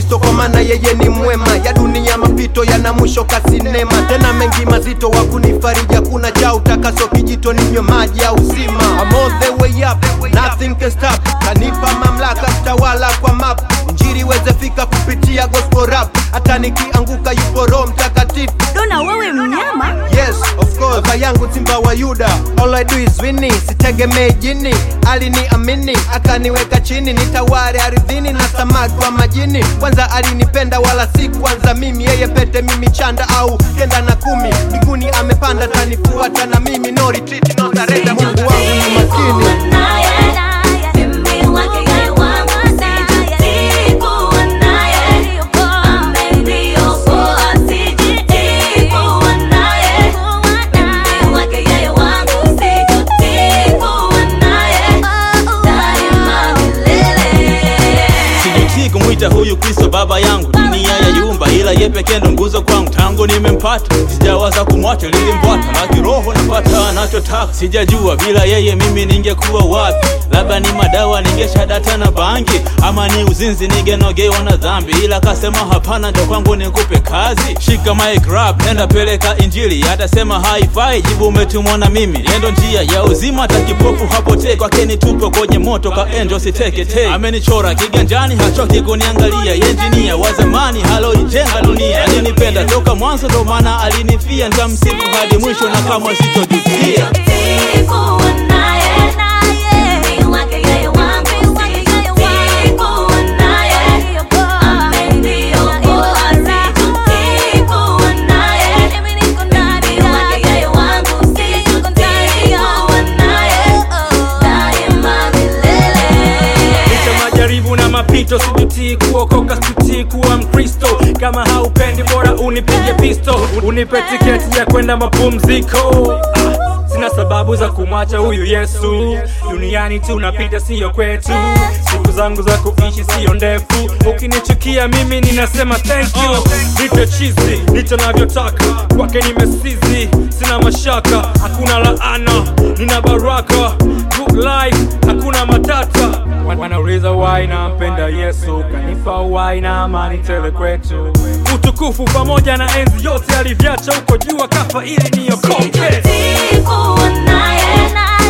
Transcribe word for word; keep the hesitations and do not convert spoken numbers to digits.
Kristo kwa maana yeye ni mwema. Ya dunia mapito yana mwisho ka sinema. Tena mengi mazito wa kunifarija, kuna cha utakaso kijito ninywe maji au uzima. I'm all the way up, nothing can stop. Kanipa mamlaka kutawala kwa map. Injili weze fika kupitia gospel rap. Hata nikianguka yupo Roho Mtakatifu. Dona wewe mnyama? Yes, of course. Baba yangu Simba wa Yuda. All I do is winning. Sitegemei jini. Aliniamini, akaniweka chini. Nitaware ardhini na samaki wa majini. Kwanza alinipenda wala si kwanza mimi. Yeye pete mimi chanda au kenda na kumi. Mbinguni amepanda tanifuata na mimi. No retreat, no surrender. Mungu wangu ni makini. Kumwita huyu Kristo baba yangu, dunia ya yumba ila yeye pekee ndo nguzo kwangu. Tangu nimempata sijawaza kumwacha, nilimpata laki roho napata anachotaka. Sijajua bila yeye mimi ningekuwa wapi, labda ni madawa ningeshadata na bangi, ama ni uzinzi ningenogewa na dhambi. Ila kasema hapana, ndo kwangu nikupe kazi. Shika mic rap, nenda peleka injili. Atasema haifai, jibu umetumwa na mimi. Nendo njia ya uzima, takipofu hapotei. Kwake nitupe kwenye moto ka endo siteketei. Amenichora kiganjani, hachoki kuniangalia. Engineer wa zamani halo ijenga dunia. Alinipenda toka mwanzo ndo maana alinifia. Nitamsifu hadi mwisho na kama sitojutia. Mapito sijuti kuokoka, sijuti kuwa Mkristo. Kama haupendi bora unipige pisto, unipe tiketi ya kwenda mapumziko. ah, Sina sababu za kumwacha huyu Yesu. Duniani tunapita sio kwetu, siku zangu za kuishi sio ndefu. Ukinichukia mimi ninasema thank you. Nite cheesy, nite navyotaka, kwake nimesizi. Sina mashaka, hakuna laana, nina baraka. Good life, hakuna matata. Wanauliza why nampenda Yesu, kanipa why na amani tele kwetu. Utukufu pamoja na enzi yote alivyacha huko juu, akafa ili niokoke.